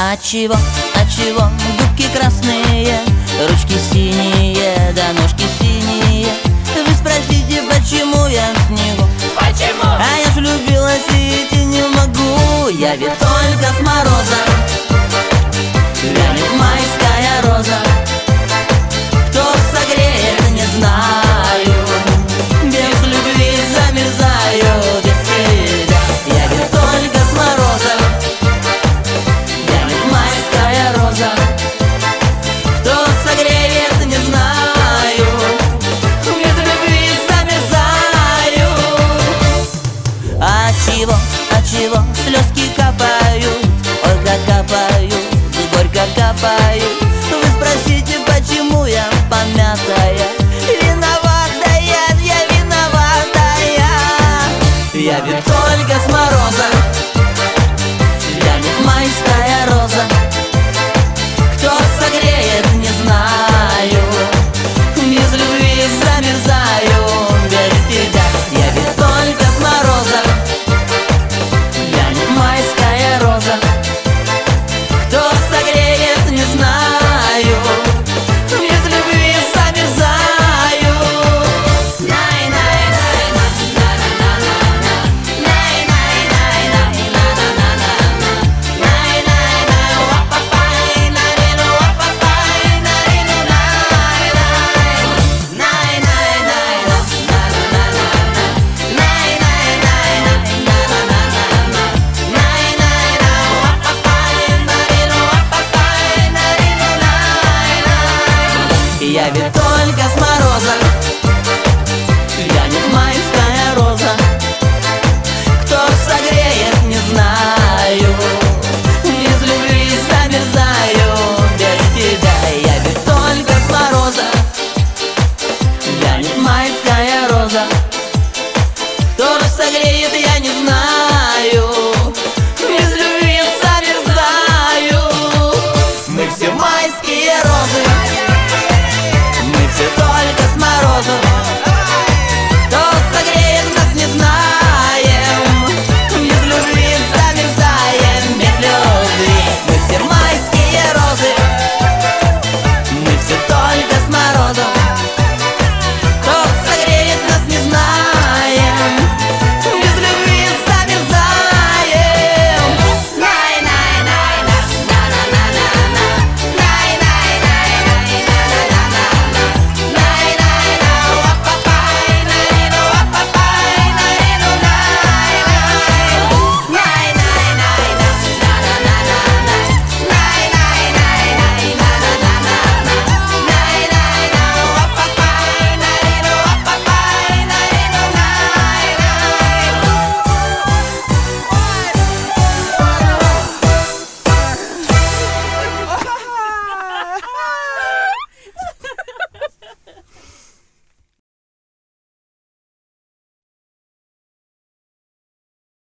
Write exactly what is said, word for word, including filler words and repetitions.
А чего, а чего губки красные, ручки синие, да ножки синие? Вы спросите, почему я в снегу? Почему? А я ж влюбилась и идти не могу. Я ведь только с мороза вянет майская роза. Кто согреет, не знаю, без любви замерзаю, без тебя. Я ведь только с мороза вянет майская роза. Кто согреет, не знаю, без любви замерзаю. А чего, а чего слезки капают, ой, как капают, горько капают. Вы спросите, почему я помятая? Виноватая, я виноватая. Я ведь только с мороза